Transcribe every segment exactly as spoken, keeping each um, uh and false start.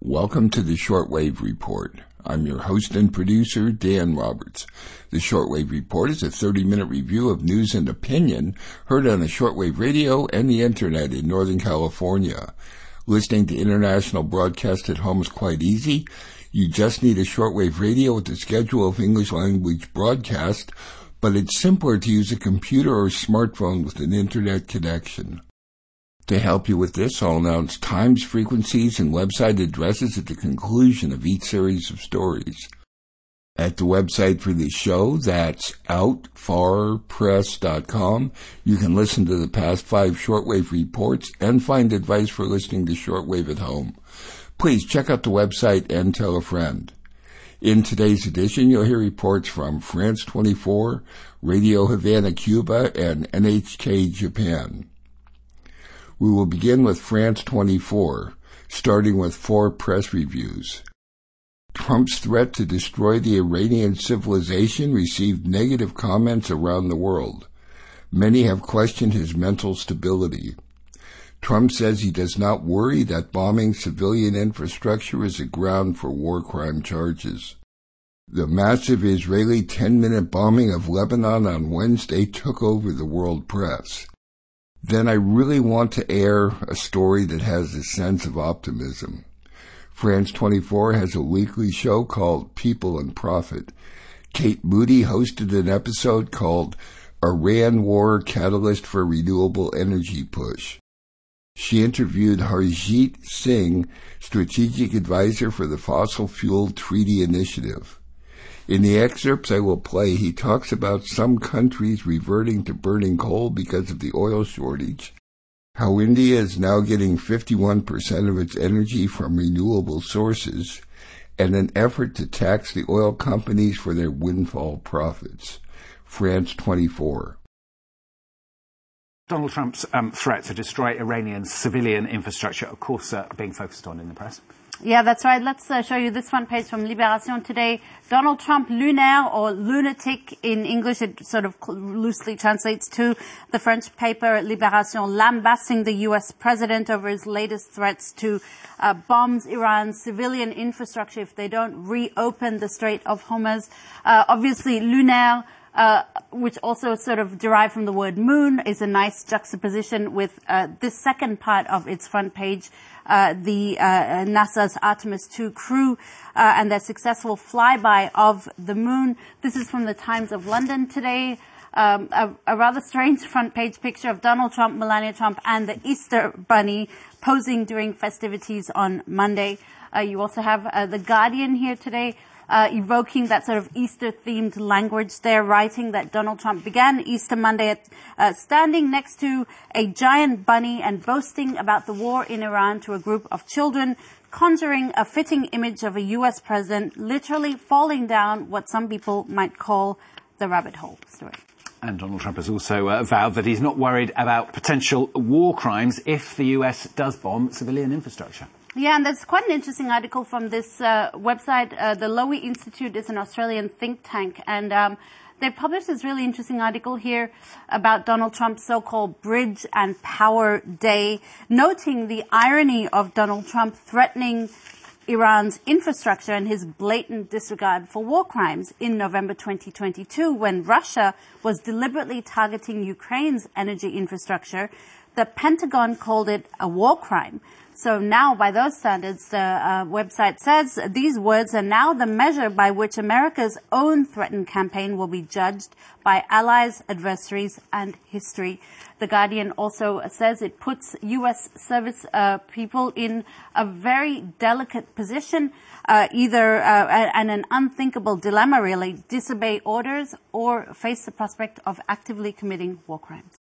Welcome to the Shortwave Report. I'm your host and producer, Dan Roberts. The Shortwave Report is a thirty-minute review of news and opinion heard on the shortwave radio and the internet in Northern California. Listening to international broadcast at home is quite easy. You just need a shortwave radio with a schedule of English language broadcast, but it's simpler to use a computer or smartphone with an internet connection. To help you with this, I'll announce times, frequencies, and website addresses at the conclusion of each series of stories. At the website for the show, that's out far press dot com, you can listen to the past five shortwave reports and find advice for listening to shortwave at home. Please check out the website and tell a friend. In today's edition, you'll hear reports from France twenty-four, Radio Havana, Cuba, and N H K Japan. We will begin with France twenty-four, starting with four press reviews. Trump's threat to destroy the Iranian civilization received negative comments around the world. Many have questioned his mental stability. Trump says he does not worry that bombing civilian infrastructure is a ground for war crime charges. The massive Israeli ten-minute bombing of Lebanon on Wednesday took over the world press. Then I really want to air a story that has a sense of optimism. France twenty-four has a weekly show called People and Profit. Kate Moody hosted an episode called Iran War Catalyst for Renewable Energy Push. She interviewed Harjit Singh, strategic advisor for the Fossil Fuel Treaty Initiative. In the excerpts I will play, he talks about some countries reverting to burning coal because of the oil shortage, how India is now getting fifty-one percent of its energy from renewable sources, and an effort to tax the oil companies for their windfall profits. France twenty-four. Donald Trump's um, threat to destroy Iranian civilian infrastructure, of course, uh, being focused on in the press. Yeah, that's right. Let's uh, show you this front page from Libération today. Donald Trump lunaire, or lunatic in English, it sort of loosely translates to the French paper Libération, lambasting the U S president over his latest threats to uh, bomb Iran's civilian infrastructure if they don't reopen the Strait of Hormuz. Uh, obviously, lunaire, Uh, which also sort of derived from the word moon, is a nice juxtaposition with uh, this second part of its front page, uh, the uh, NASA's Artemis two crew uh, and their successful flyby of the moon. This is from the Times of London today. Um, a, a rather strange front page picture of Donald Trump, Melania Trump, and the Easter Bunny posing during festivities on Monday. Uh, you also have uh, The Guardian here today, Uh, evoking that sort of Easter-themed language there, writing that Donald Trump began Easter Monday at, uh, standing next to a giant bunny and boasting about the war in Iran to a group of children, conjuring a fitting image of a U S president literally falling down what some people might call the rabbit hole story. And Donald Trump has also uh, vowed that he's not worried about potential war crimes if the U S does bomb civilian infrastructure. Yeah, and there's quite an interesting article from this uh, website. Uh, the Lowy Institute is an Australian think tank, and um, they published this really interesting article here about Donald Trump's so-called Bridge and Power Day, noting the irony of Donald Trump threatening Iran's infrastructure and his blatant disregard for war crimes in November twenty twenty-two, when Russia was deliberately targeting Ukraine's energy infrastructure. The Pentagon called it a war crime. So now, by those standards, the uh, website says these words are now the measure by which America's own threatened campaign will be judged by allies, adversaries, and history. The Guardian also says it puts U S service uh, people in a very delicate position, uh, either uh, and an unthinkable dilemma, really: disobey orders or face the prospect of actively committing war crimes.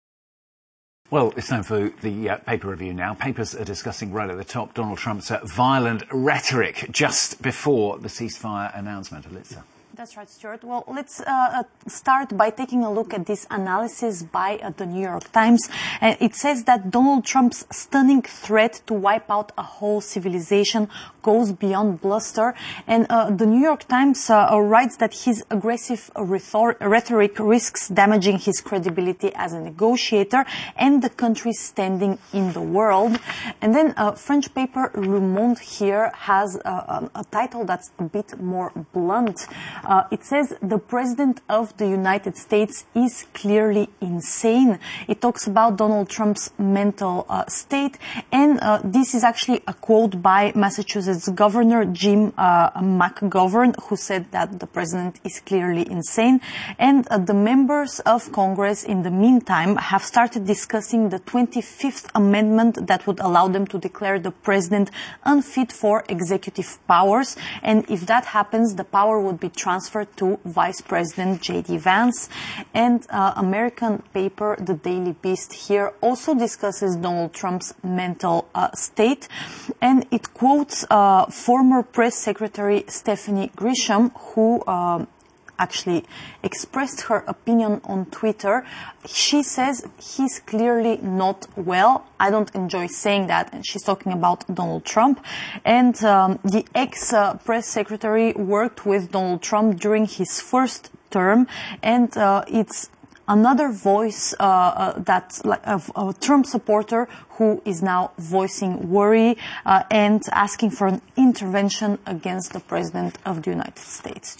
Well, it's time for the uh, paper review now. Papers are discussing right at the top Donald Trump's uh, violent rhetoric just before the ceasefire announcement. Alitza. That's right, Stuart. Well, let's uh, start by taking a look at this analysis by uh, the New York Times. Uh, it says that Donald Trump's stunning threat to wipe out a whole civilization goes beyond bluster. And uh, the New York Times uh, writes that his aggressive rhetor- rhetoric risks damaging his credibility as a negotiator and the country's standing in the world. And then uh, French paper Le Monde here has uh, a title that's a bit more blunt. Uh, it says the President of the United States is clearly insane. It talks about Donald Trump's mental uh, state, and uh, this is actually a quote by Massachusetts Governor Jim uh, McGovern, who said that the President is clearly insane. And uh, the members of Congress, in the meantime, have started discussing the twenty-fifth Amendment that would allow them to declare the President unfit for executive powers. And if that happens, the power would be transferred to Vice President J D Vance. And uh, American paper, The Daily Beast, here also discusses Donald Trump's mental uh, state. And it quotes uh, former press secretary Stephanie Grisham, who uh, actually expressed her opinion on Twitter. She says he's clearly not well. I don't enjoy saying that. And she's talking about Donald Trump. And um, the ex-press uh, secretary worked with Donald Trump during his first term. And uh, it's another voice uh, uh, that like a, a Trump supporter who is now voicing worry uh, and asking for an intervention against the President of the United States.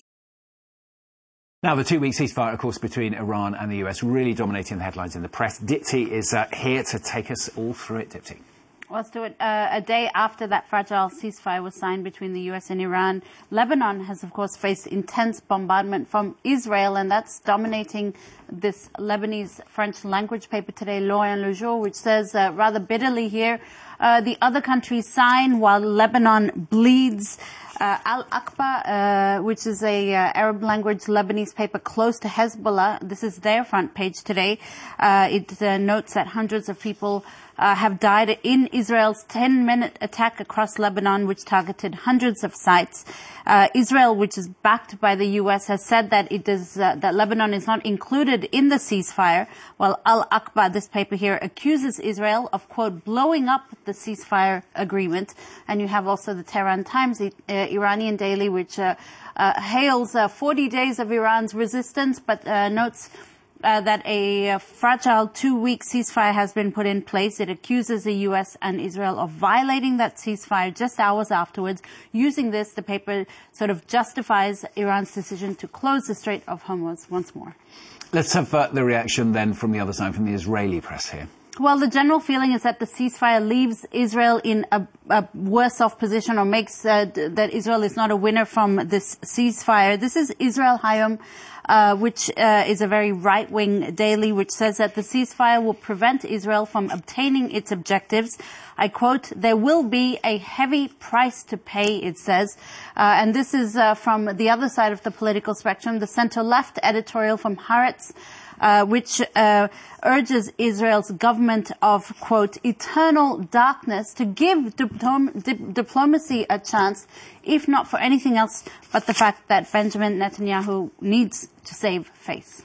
Now, the two-week ceasefire, of course, between Iran and the U S really dominating the headlines in the press. Dipti is uh, here to take us all through it. Dipti. Well, Stuart, uh, a day after that fragile ceasefire was signed between the U S and Iran, Lebanon has, of course, faced intense bombardment from Israel, and that's dominating this Lebanese French language paper today, L'Orient Le Jour, which says uh, rather bitterly here, uh, the other countries sign while Lebanon bleeds. Uh, Al-Aqba, uh, which is a uh, Arab language Lebanese paper close to Hezbollah. This is their front page today. Uh, it uh, notes that hundreds of people uh, have died in Israel's ten-minute attack across Lebanon, which targeted hundreds of sites. Uh, Israel, which is backed by the U S, has said that it is uh, that Lebanon is not included in the ceasefire, while Al-Aqba, this paper here, accuses Israel of, quote, blowing up the ceasefire agreement. And you have also the Tehran Times, the uh, Iranian daily, which uh, uh, hails uh, forty days of Iran's resistance, but uh, notes uh, that a uh, fragile two-week ceasefire has been put in place. It accuses the U S and Israel of violating that ceasefire just hours afterwards. Using this, the paper sort of justifies Iran's decision to close the Strait of Hormuz once more. Let's have uh, the reaction then from the other side, from the Israeli press here. Well, the general feeling is that the ceasefire leaves Israel in a, a worse off position, or makes uh, d- that Israel is not a winner from this ceasefire. This is Israel Hayom, uh, which uh, is a very right-wing daily, which says that the ceasefire will prevent Israel from obtaining its objectives. I quote, "There will be a heavy price to pay," it says. Uh, and this is uh, from the other side of the political spectrum, the center-left editorial from Haaretz, Uh, which uh, urges Israel's government of, quote, eternal darkness to give diplom- di- diplomacy a chance, if not for anything else but the fact that Benjamin Netanyahu needs to save face.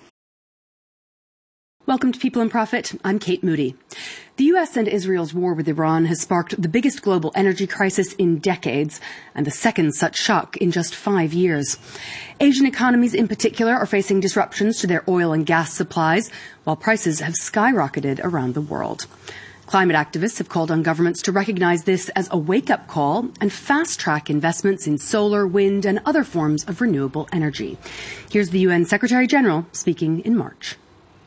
Welcome to People in Profit. I'm Kate Moody. The U S and Israel's war with Iran has sparked the biggest global energy crisis in decades, and the second such shock in just five years. Asian economies in particular are facing disruptions to their oil and gas supplies, while prices have skyrocketed around the world. Climate activists have called on governments to recognize this as a wake-up call and fast-track investments in solar, wind, and other forms of renewable energy. Here's the U N Secretary General speaking in March.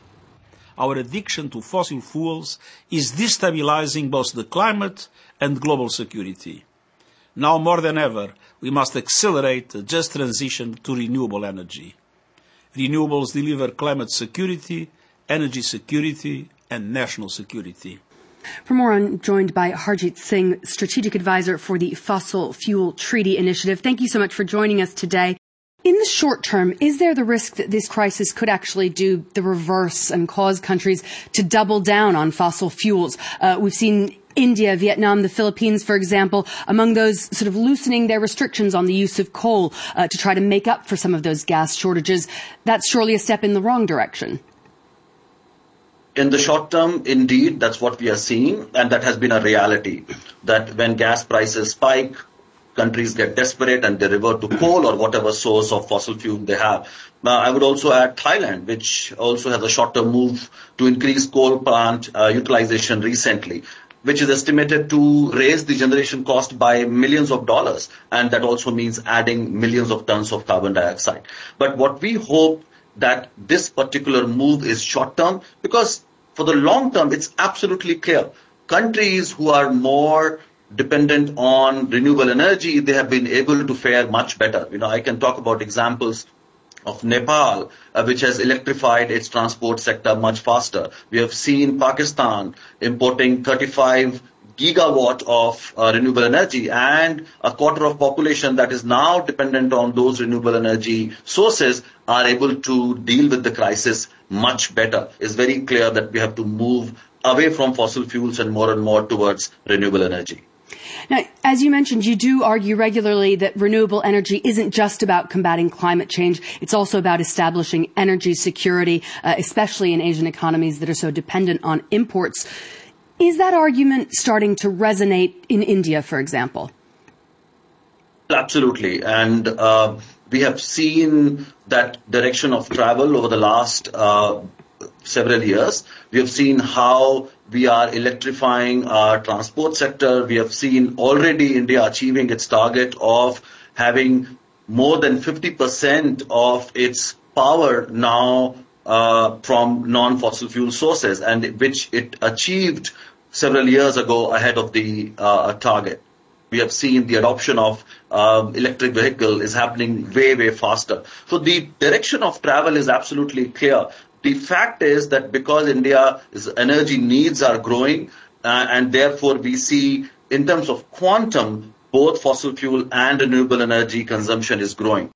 Our addiction to fossil fuels is destabilizing both the climate and global security. Now more than ever, we must accelerate the just transition to renewable energy. Renewables deliver climate security, energy security, and national security. For more, I'm joined by Harjit Singh, Strategic Advisor for the Fossil Fuel Treaty Initiative. Thank you so much for joining us today. In the short term, is there the risk that this crisis could actually do the reverse and cause countries to double down on fossil fuels? Uh, we've seen India, Vietnam, the Philippines, for example, among those sort of loosening their restrictions on the use of coal uh, to try to make up for some of those gas shortages. That's surely a step in the wrong direction. In the short term, indeed, that's what we are seeing, and that has been a reality, that when gas prices spike, countries get desperate and they revert to coal or whatever source of fossil fuel they have. Now, I would also add Thailand, which also has a short-term move to increase coal plant uh, utilization recently, which is estimated to raise the generation cost by millions of dollars. And that also means adding millions of tons of carbon dioxide. But what we hope that this particular move is short-term, because for the long term, it's absolutely clear. Countries who are more dependent on renewable energy, they have been able to fare much better. You know, I can talk about examples of Nepal, uh, which has electrified its transport sector much faster. We have seen Pakistan importing thirty-five gigawatt of uh, renewable energy, and a quarter of population that is now dependent on those renewable energy sources are able to deal with the crisis much better. It's very clear that we have to move away from fossil fuels and more and more towards renewable energy. Now, as you mentioned, you do argue regularly that renewable energy isn't just about combating climate change. It's also about establishing energy security, uh, especially in Asian economies that are so dependent on imports. Is that argument starting to resonate in India, for example? Absolutely. And uh, we have seen that direction of travel over the last uh, several years. We have seen how we are electrifying our transport sector. We have seen already India achieving its target of having more than fifty percent of its power now uh, from non-fossil fuel sources, and which it achieved several years ago ahead of the uh, target. We have seen the adoption of uh, electric vehicle is happening way, way faster. So the direction of travel is absolutely clear. The fact is that because India's energy needs are growing, uh, and therefore we see in terms of quantum, both fossil fuel and renewable energy consumption is growing.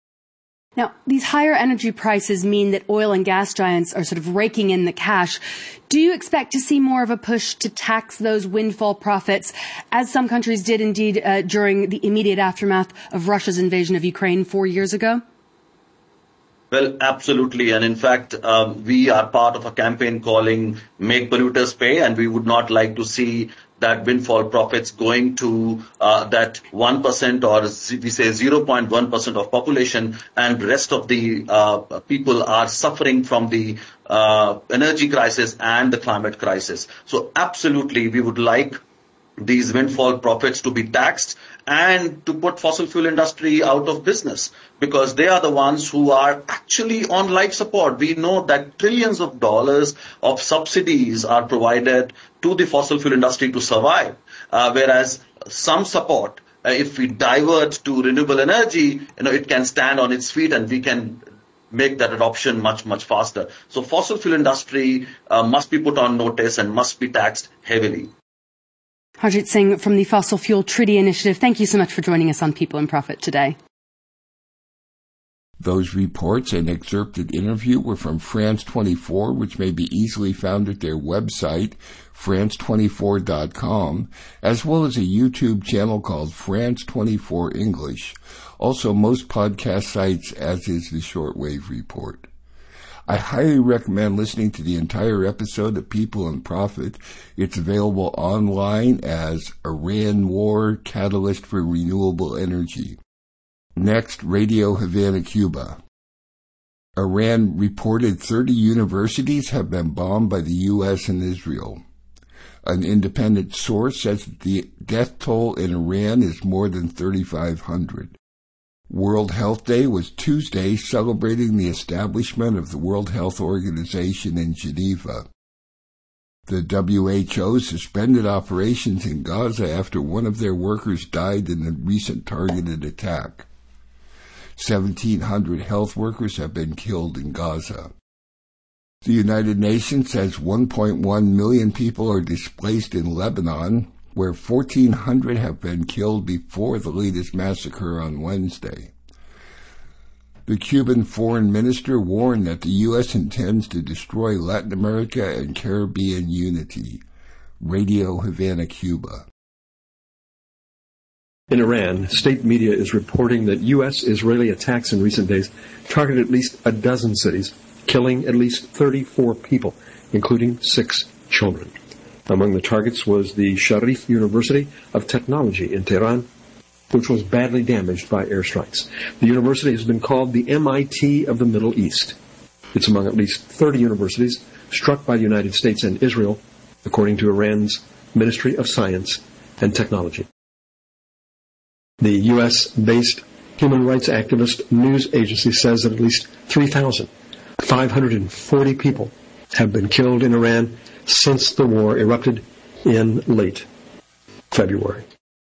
Now, these higher energy prices mean that oil and gas giants are sort of raking in the cash. Do you expect to see more of a push to tax those windfall profits, as some countries did indeed uh, during the immediate aftermath of Russia's invasion of Ukraine four years ago? Well, absolutely. And in fact, um, we are part of a campaign calling Make Polluters Pay, and we would not like to see that windfall profits going to uh, that one percent or we say zero point one percent of population, and rest of the uh, people are suffering from the uh, energy crisis and the climate crisis. So absolutely, we would like these windfall profits to be taxed and to put fossil fuel industry out of business, because they are the ones who are actually on life support. We know that trillions of dollars of subsidies are provided to the fossil fuel industry to survive, uh, whereas some support, uh, if we divert to renewable energy, you know, it can stand on its feet and we can make that adoption much, much faster. So fossil fuel industry uh, must be put on notice and must be taxed heavily. Harjit Singh from the Fossil Fuel Treaty Initiative, thank you so much for joining us on People and Profit today. Those reports and excerpted interview were from France twenty-four, which may be easily found at their website, France twenty-four dot com, as well as a YouTube channel called France twenty-four English. Also, most podcast sites, as is the Shortwave Report. I highly recommend listening to the entire episode of People and Profit. It's available online as Iran War Catalyst for Renewable Energy. Next, Radio Havana, Cuba. Iran reported thirty universities have been bombed by the U S and Israel. An independent source says that the death toll in Iran is more than thirty-five hundred. World Health Day was Tuesday, celebrating the establishment of the World Health Organization in Geneva. The W H O suspended operations in Gaza after one of their workers died in a recent targeted attack. seventeen hundred health workers have been killed in Gaza. The United Nations says one point one million people are displaced in Lebanon, where fourteen hundred have been killed before the latest massacre on Wednesday. The Cuban foreign minister warned that the U S intends to destroy Latin America and Caribbean unity. Radio Havana, Cuba. In Iran, state media is reporting that U S-Israeli attacks in recent days targeted at least a dozen cities, killing at least thirty-four people, including six children. Among the targets was the Sharif University of Technology in Tehran, which was badly damaged by airstrikes. The university has been called the M I T of the Middle East. It's among at least thirty universities struck by the United States and Israel, according to Iran's Ministry of Science and Technology. The U S-based human rights activist news agency says that at least three thousand five hundred forty people have been killed in Iran since the war erupted in late February.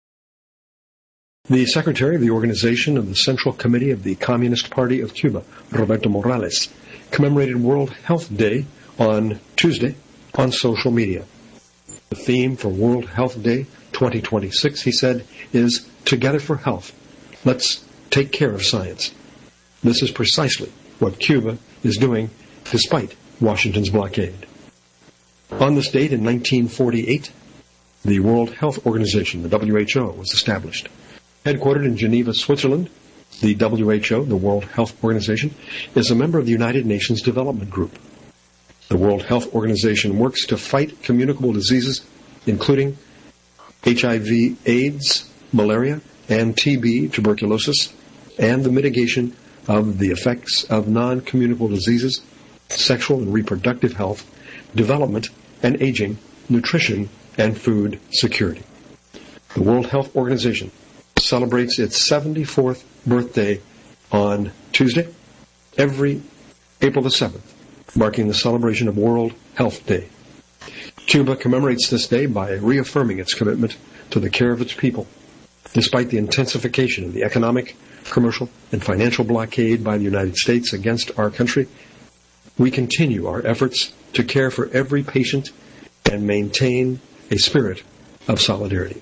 The secretary of the organization of the Central Committee of the Communist Party of Cuba, Roberto Morales, commemorated World Health Day on Tuesday on social media. The theme for World Health Day twenty twenty-six, he said, is Together for Health. Let's take care of science. This is precisely what Cuba is doing despite Washington's blockade. On this date in nineteen forty-eight, the World Health Organization, the W H O, was established. Headquartered in Geneva, Switzerland, the W H O, the World Health Organization, is a member of the United Nations Development Group. The World Health Organization works to fight communicable diseases, including H I V AIDS, malaria, and T B, tuberculosis, and the mitigation of the effects of non-communicable diseases, sexual and reproductive health, development and aging, nutrition, and food security. The World Health Organization celebrates its seventy-fourth birthday on Tuesday, every April the seventh, marking the celebration of World Health Day. Cuba commemorates this day by reaffirming its commitment to the care of its people. Despite the intensification of the economic, commercial, and financial blockade by the United States against our country, we continue our efforts to care for every patient and maintain a spirit of solidarity.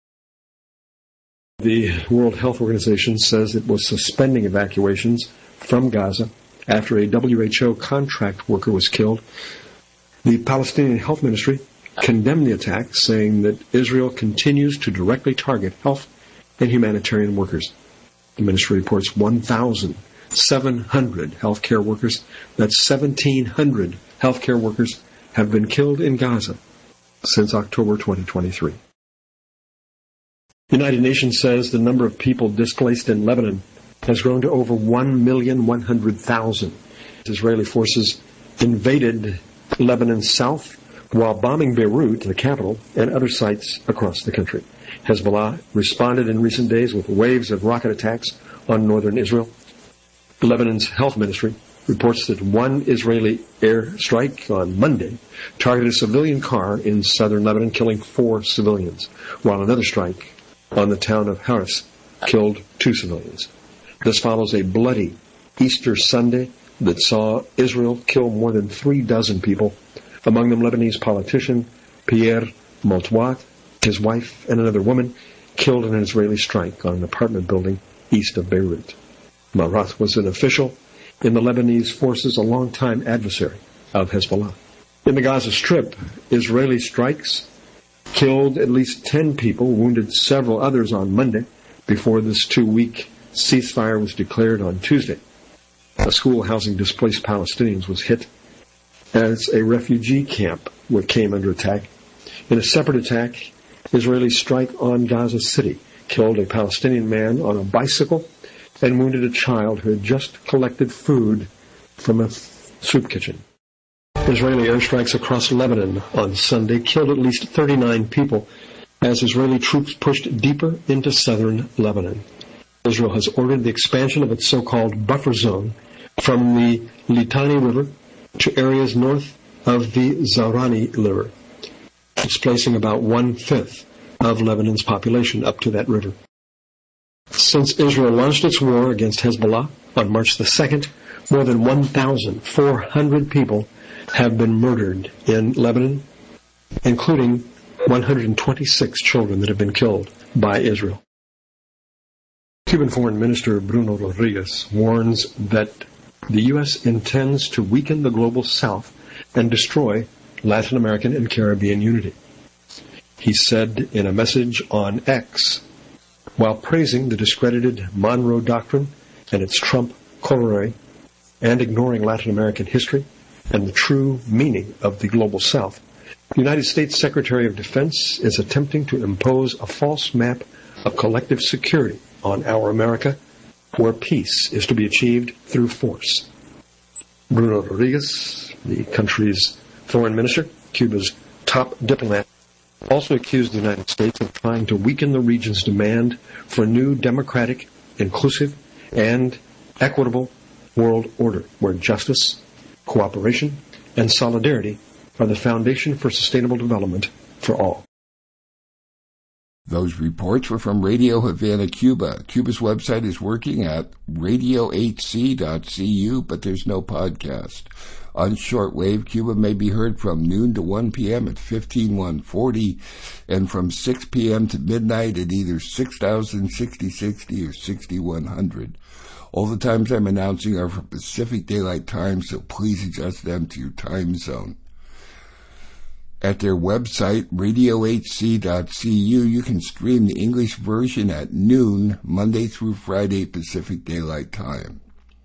The World Health Organization says it was suspending evacuations from Gaza after a W H O contract worker was killed. The Palestinian Health Ministry condemned the attack, saying that Israel continues to directly target health and humanitarian workers. The ministry reports one thousand seven hundred healthcare workers, that's seventeen hundred healthcare workers, have been killed in Gaza since October twenty twenty-three. The United Nations says the number of people displaced in Lebanon has grown to over one million one hundred thousand. Israeli forces invaded Lebanon's south while bombing Beirut, the capital, and other sites across the country. Hezbollah responded in recent days with waves of rocket attacks on northern Israel. Lebanon's health ministry reports that one Israeli airstrike on Monday targeted a civilian car in southern Lebanon, killing four civilians, while another strike on the town of Haras killed two civilians. This follows a bloody Easter Sunday that saw Israel kill more than three dozen people, among them Lebanese politician Pierre Montouat, his wife, and another woman killed in an Israeli strike on an apartment building east of Beirut. Montouat was an official in the Lebanese forces, a longtime adversary of Hezbollah. In the Gaza Strip, Israeli strikes killed at least ten people, wounded several others on Monday, before this two-week ceasefire was declared on Tuesday. A school housing displaced Palestinians was hit as a refugee camp came under attack. In a separate attack, Israeli strike on Gaza City killed a Palestinian man on a bicycle and wounded a child who had just collected food from a soup kitchen. Israeli airstrikes across Lebanon on Sunday killed at least thirty-nine people as Israeli troops pushed deeper into southern Lebanon. Israel has ordered the expansion of its so-called buffer zone from the Litani River to areas north of the Zaorani River, displacing about one-fifth of Lebanon's population up to that river. Since Israel launched its war against Hezbollah on March the second, more than one thousand four hundred people have been murdered in Lebanon, including one hundred twenty-six children that have been killed by Israel. Cuban Foreign Minister Bruno Rodriguez warns that the U S intends to weaken the global South and destroy Latin American and Caribbean unity. he said in a message on X, while praising the discredited Monroe Doctrine and its Trump corollary, and ignoring Latin American history and the true meaning of the Global South, the United States Secretary of Defense is attempting to impose a false map of collective security on our America, where peace is to be achieved through force. Bruno Rodriguez, the country's foreign minister, Cuba's top diplomat, also accused the United States of trying to weaken the region's demand for a new democratic, inclusive, and equitable world order where justice, cooperation, and solidarity are the foundation for sustainable development for all. Those reports were from Radio Havana, Cuba. Cuba's website is working at radio h c dot c u, but there's no podcast. On shortwave, Cuba may be heard from noon to one p.m. at fifteen one forty and from six p.m. to midnight at either six thousand, sixty sixty, or sixty-one hundred. All the times I'm announcing are for Pacific Daylight Time, so please adjust them to your time zone. At their website, radio h c dot c u, you can stream the English version at noon, Monday through Friday, Pacific Daylight Time.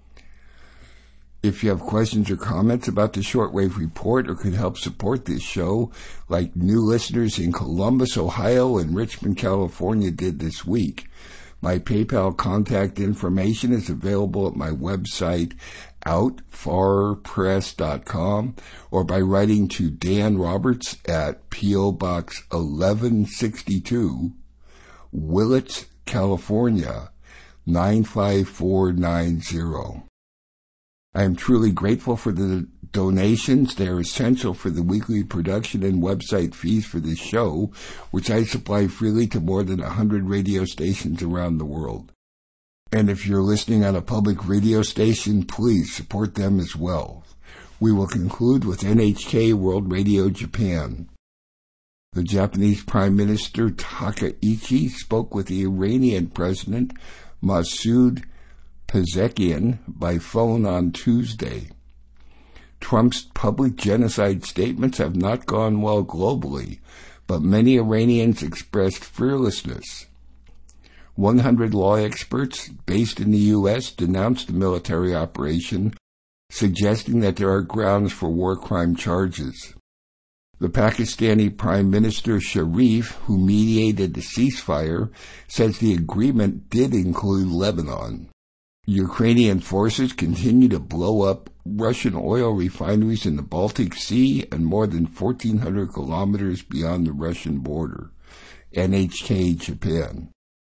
If you have questions or comments about the Shortwave Report or could help support this show, like new listeners in Columbus, Ohio and Richmond, California did this week, my PayPal contact information is available at my website, out far press dot com, or by writing to Dan Roberts at P O. Box eleven sixty-two, Willits, California, nine five four nine zero. I am truly grateful for the donations. They are essential for the weekly production and website fees for this show, which I supply freely to more than one hundred radio stations around the world. And if you're listening on a public radio station, please support them as well. We will conclude with N H K World Radio Japan. The Japanese Prime Minister Takaichi spoke with the Iranian President Masoud Pezeshkian by phone on Tuesday. Trump's public genocide statements have not gone well globally, but many Iranians expressed fearlessness. one hundred law experts based in the U S denounced the military operation, suggesting that there are grounds for war crime charges. The Pakistani Prime Minister Sharif, who mediated the ceasefire, says the agreement did include Lebanon. Ukrainian forces continue to blow up Russian oil refineries in the Baltic Sea and more than fourteen hundred kilometers beyond the Russian border. N H K Japan.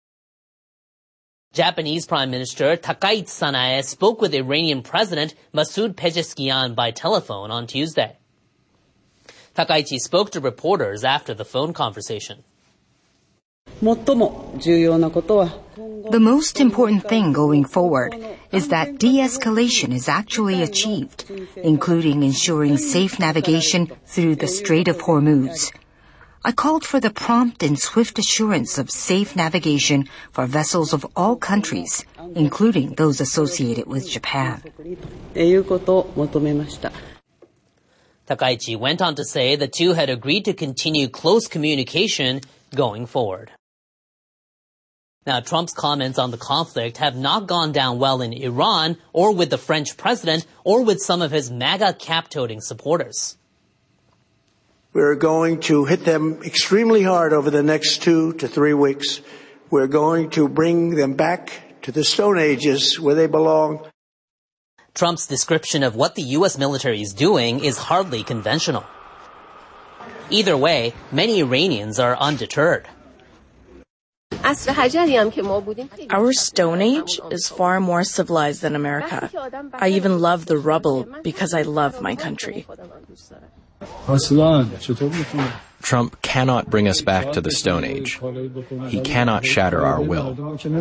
Japanese Prime Minister Takaichi Sanae spoke with Iranian President Masoud Pezeshkian by telephone on Tuesday. Takaichi spoke to reporters after the phone conversation. The most important thing going forward is that de-escalation is actually achieved, including ensuring safe navigation through the Strait of Hormuz. I called for the prompt and swift assurance of safe navigation for vessels of all countries, including those associated with Japan. Takaichi went on to say the two had agreed to continue close communication going forward. Now, Trump's comments on the conflict have not gone down well in Iran or with the French president or with some of his MAGA cap-toting supporters. We're going to hit them extremely hard over the next two to three weeks. We're going to bring them back to the Stone Ages where they belong. Trump's description of what the U S military is doing is hardly conventional. Either way, many Iranians are undeterred. Our Stone Age is far more civilized than America. I even love the rubble because I love my country. Trump cannot bring us back to the Stone Age. He cannot shatter our will.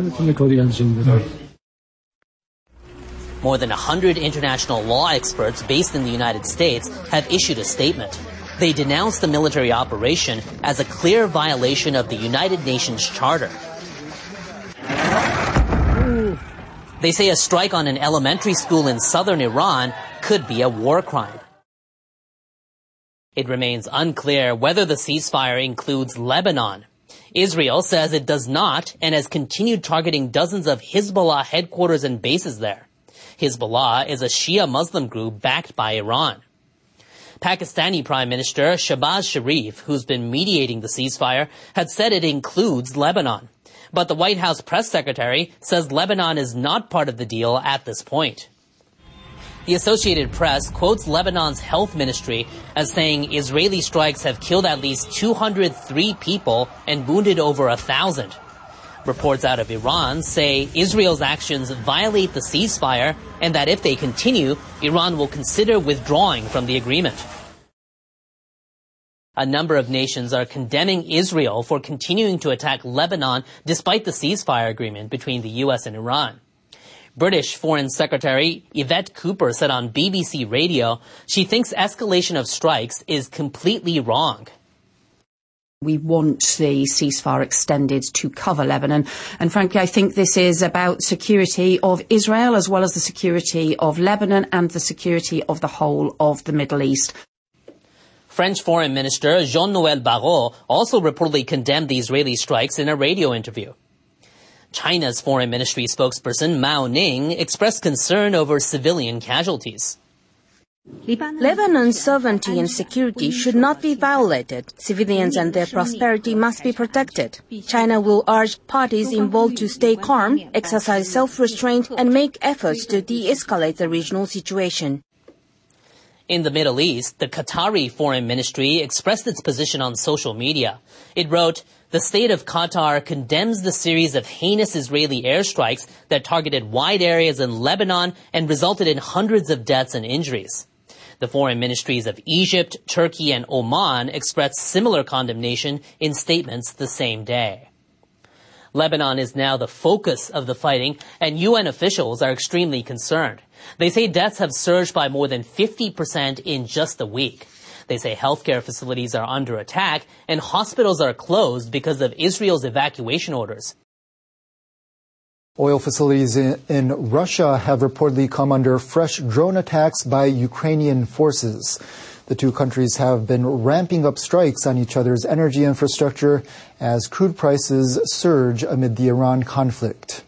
More than one hundred international law experts based in the United States have issued a statement. They denounced the military operation as a clear violation of the United Nations Charter. They say a strike on an elementary school in southern Iran could be a war crime. It remains unclear whether the ceasefire includes Lebanon. Israel says it does not and has continued targeting dozens of Hezbollah headquarters and bases there. Hezbollah is a Shia Muslim group backed by Iran. Pakistani Prime Minister Shehbaz Sharif, who's been mediating the ceasefire, had said it includes Lebanon. But the White House press secretary says Lebanon is not part of the deal at this point. The Associated Press quotes Lebanon's health ministry as saying Israeli strikes have killed at least two hundred three people and wounded over a thousand. Reports out of Iran say Israel's actions violate the ceasefire and that if they continue, Iran will consider withdrawing from the agreement. A number of nations are condemning Israel for continuing to attack Lebanon despite the ceasefire agreement between the U S and Iran. British Foreign Secretary Yvette Cooper said on B B C Radio she thinks escalation of strikes is completely wrong. We want the ceasefire extended to cover Lebanon. And frankly, I think this is about security of Israel as well as the security of Lebanon and the security of the whole of the Middle East. French Foreign Minister Jean-Noël Barrot also reportedly condemned the Israeli strikes in a radio interview. China's Foreign Ministry spokesperson Mao Ning expressed concern over civilian casualties. Lebanon's sovereignty and security should not be violated. Civilians and their prosperity must be protected. China will urge parties involved to stay calm, exercise self-restraint, and make efforts to de-escalate the regional situation. In the Middle East, the Qatari Foreign Ministry expressed its position on social media. It wrote, "The state of Qatar condemns the series of heinous Israeli airstrikes that targeted wide areas in Lebanon and resulted in hundreds of deaths and injuries." The foreign ministries of Egypt, Turkey, and Oman expressed similar condemnation in statements the same day. Lebanon is now the focus of the fighting, and U N officials are extremely concerned. They say deaths have surged by more than fifty percent in just a week. They say healthcare facilities are under attack and hospitals are closed because of Israel's evacuation orders. Oil facilities in, in Russia have reportedly come under fresh drone attacks by Ukrainian forces. The two countries have been ramping up strikes on each other's energy infrastructure as crude prices surge amid the Iran conflict.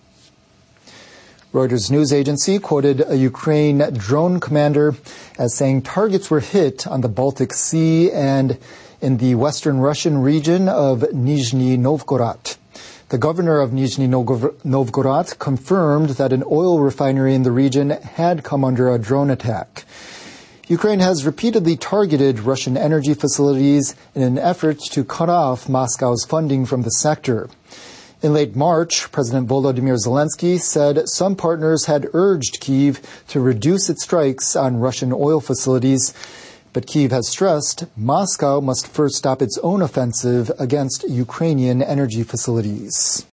Reuters news agency quoted a Ukraine drone commander as saying targets were hit on the Baltic Sea and in the western Russian region of Nizhny Novgorod. The governor of Nizhny Novgorod confirmed that an oil refinery in the region had come under a drone attack. Ukraine has repeatedly targeted Russian energy facilities in an effort to cut off Moscow's funding from the sector. In late March, President Volodymyr Zelensky said some partners had urged Kyiv to reduce its strikes on Russian oil facilities, but Kyiv has stressed Moscow must first stop its own offensive against Ukrainian energy facilities.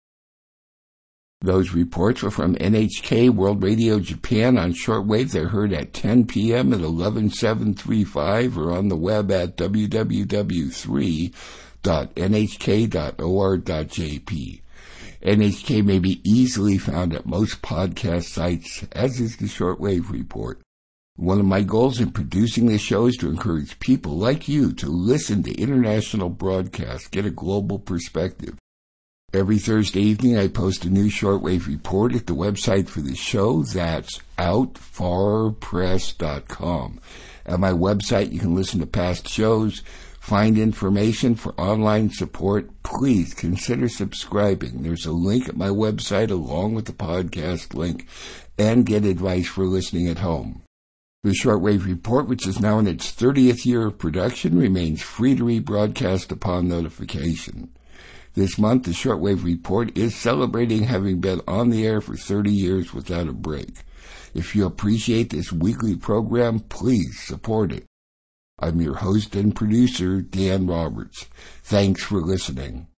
Those reports were from N H K World Radio Japan on shortwave. They're heard at ten p.m. at eleven seven thirty-five or on the web at w w w three dot n h k dot o r dot j p. N H K may be easily found at most podcast sites, as is the Shortwave Report. One of my goals in producing this show is to encourage people like you to listen to international broadcasts, get a global perspective. Every Thursday evening, I post a new Shortwave Report at the website for the show. That's out far press dot com. At my website, you can listen to past shows, find information for online support. Please consider subscribing. There's a link at my website along with the podcast link, and get advice for listening at home. The Shortwave Report, which is now in its thirtieth year of production, remains free to rebroadcast upon notification. This month, the Shortwave Report is celebrating having been on the air for thirty years without a break. If you appreciate this weekly program, please support it. I'm your host and producer, Dan Roberts. Thanks for listening.